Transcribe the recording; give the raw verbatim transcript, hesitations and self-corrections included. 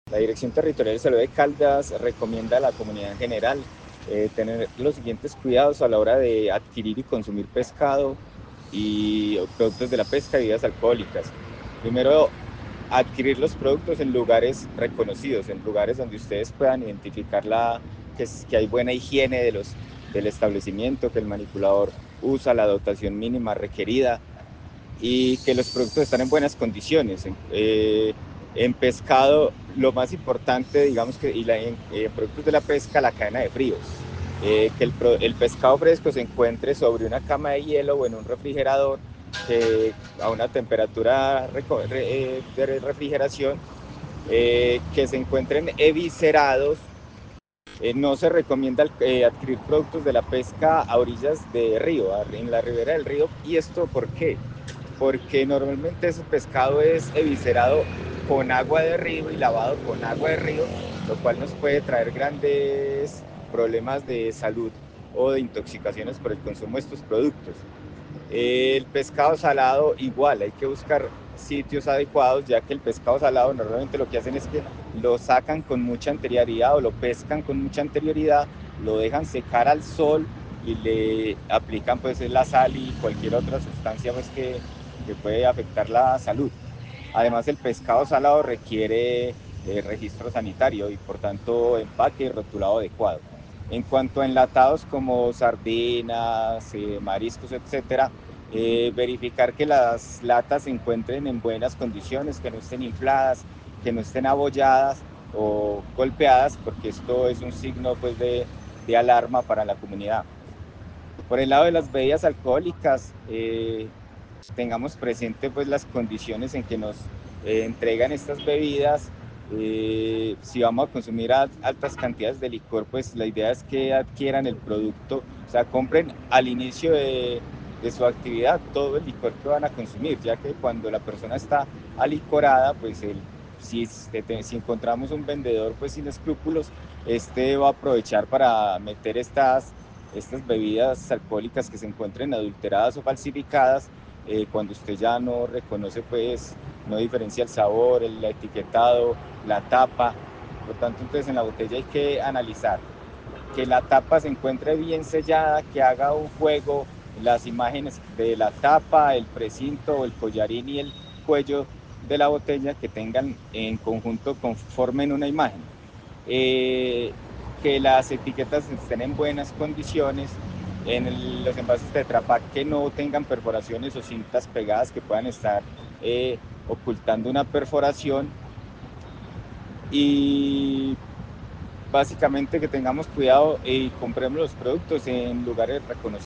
La Dirección Territorial de Salud de Caldas recomienda a la comunidad en general eh, tener los siguientes cuidados a la hora de adquirir y consumir pescado y productos de la pesca y bebidas alcohólicas. Primero, adquirir los productos en lugares reconocidos, en lugares donde ustedes puedan identificar la, que, es- que hay buena higiene de los, del establecimiento, que el manipulador usa la dotación mínima requerida y que los productos están en buenas condiciones. En, eh, en pescado, lo más importante, digamos que, y la, en, en, productos de la pesca, la cadena de frío. Eh, que el, el, pescado fresco se encuentre sobre una cama de hielo o en un refrigerador que a una temperatura eh, de refrigeración, eh, que se encuentren eviscerados. Eh, no se recomienda eh, adquirir productos de la pesca a orillas de río, en la ribera del río. ¿Y esto por qué? Porque normalmente ese pescado es eviscerado con agua de río y lavado con agua de río, lo cual nos puede traer grandes problemas de salud o de intoxicaciones por el consumo de estos productos. El pescado salado igual, hay que buscar sitios adecuados, ya que el pescado salado normalmente lo que hacen es que lo sacan con mucha anterioridad o lo pescan con mucha anterioridad, lo dejan secar al sol y le aplican pues la sal y cualquier otra sustancia pues que, que puede afectar la salud. Además, el pescado salado requiere eh, registro sanitario y por tanto empaque y rotulado adecuado. En cuanto a enlatados como sardinas, eh, mariscos, etcétera, eh, verificar que las latas se encuentren en buenas condiciones, que no estén infladas, que no estén abolladas o golpeadas, porque esto es un signo pues, de, de alarma para la comunidad. Por el lado de las bebidas alcohólicas, eh, tengamos presente pues las condiciones en que nos eh, entregan estas bebidas. Eh, si vamos a consumir a, altas cantidades de licor, pues la idea es que adquieran el producto, o sea, compren al inicio de, de su actividad todo el licor que van a consumir, ya que cuando la persona está alicorada, pues el, si, si encontramos un vendedor pues sin escrúpulos, este va a aprovechar para meter estas, estas bebidas alcohólicas que se encuentren adulteradas o falsificadas, eh, cuando usted ya no reconoce, pues no diferencia el sabor, el etiquetado, la tapa. Por lo tanto, entonces en la botella hay que analizar que la tapa se encuentre bien sellada, que haga un juego las imágenes de la tapa, el precinto, el collarín y el cuello de la botella, que tengan en conjunto, conformen una imagen. Eh, que las etiquetas estén en buenas condiciones, en el, los envases Tetra Pak que no tengan perforaciones o cintas pegadas que puedan estar eh, ocultando una perforación, y básicamente que tengamos cuidado y compremos los productos en lugares reconocidos.